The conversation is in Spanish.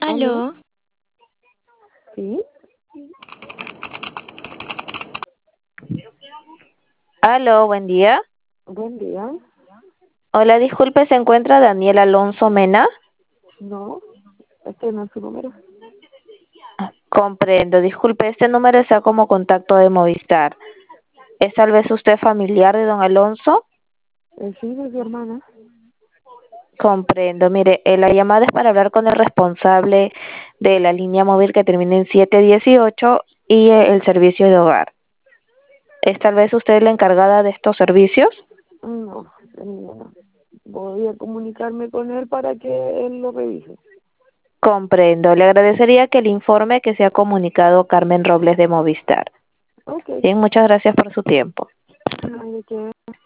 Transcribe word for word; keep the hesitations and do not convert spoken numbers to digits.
¿Aló? ¿Aló? ¿Sí? Aló, buen día. Buen día. Hola, disculpe, ¿se encuentra Daniel Alonso Mena? No, este no es su número. Comprendo, disculpe, este número está como contacto de Movistar. ¿Es tal vez usted familiar de don Alonso? Eh, sí, de su hermana. Comprendo, mire, eh, la llamada es para hablar con el responsable de la línea móvil que termina en siete dieciocho y eh, el servicio de hogar. ¿Es tal vez usted la encargada de estos servicios? No, de ninguna. Voy a comunicarme con él para que él lo revise. Comprendo, le agradecería que le informe que se ha comunicado Carmen Robles de Movistar. Ok. Bien, muchas gracias por su tiempo. No hay de qué.